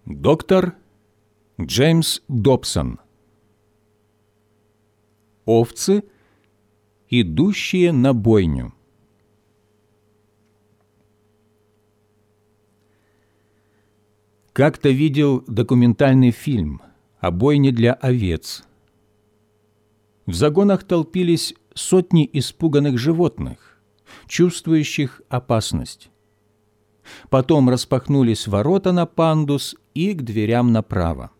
Доктор Джеймс Добсон. Овцы, идущие на бойню. Как-то видел документальный фильм о бойне для овец. В загонах толпились сотни испуганных животных, чувствующих опасность. Потом распахнулись ворота на пандус и к дверям направо.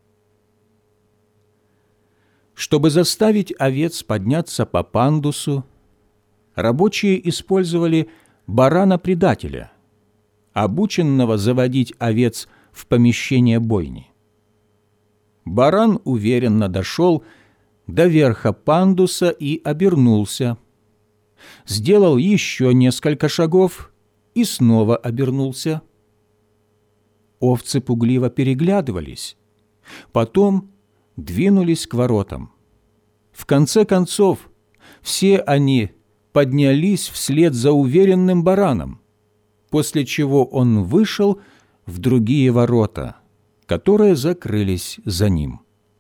Чтобы заставить овец подняться по пандусу, рабочие использовали барана-предателя, обученного заводить овец в помещение бойни. Баран уверенно дошел до верха пандуса и обернулся. Сделал еще несколько шагов и снова обернулся. Овцы пугливо переглядывались, потом двинулись к воротам. В конце концов, все они поднялись вслед за уверенным бараном, после чего он вышел в другие ворота, которые закрылись за ним.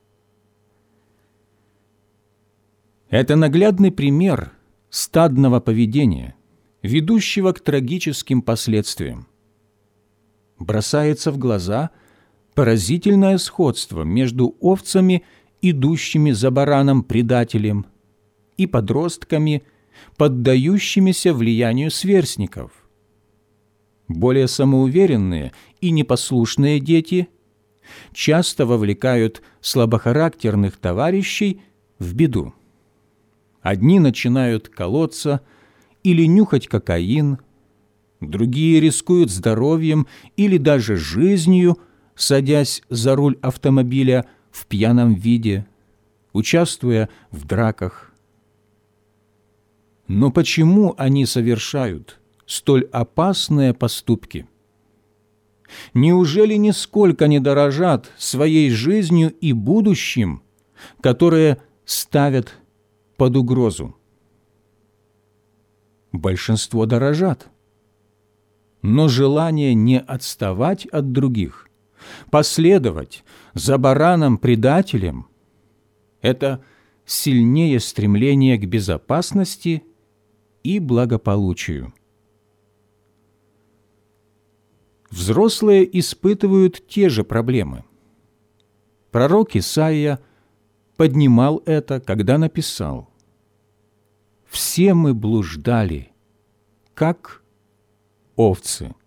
Это наглядный пример стадного поведения, ведущего к трагическим последствиям. Бросается в глаза поразительное сходство между овцами, идущими за бараном-предателем, и подростками, поддающимися влиянию сверстников. Более самоуверенные и непослушные дети часто вовлекают слабохарактерных товарищей в беду. Одни начинают колоться или нюхать кокаин, другие рискуют здоровьем или даже жизнью, садясь за руль автомобиля в пьяном виде, участвуя в драках. Но почему они совершают столь опасные поступки? Неужели нисколько не дорожат своей жизнью и будущим, которые ставят под угрозу? Большинство дорожат, но желание не отставать от других, последовать за бараном-предателем – это сильнее стремление к безопасности и благополучию. Взрослые испытывают те же проблемы. Пророк Исаия поднимал это, когда написал: «Все мы блуждали, как овцы.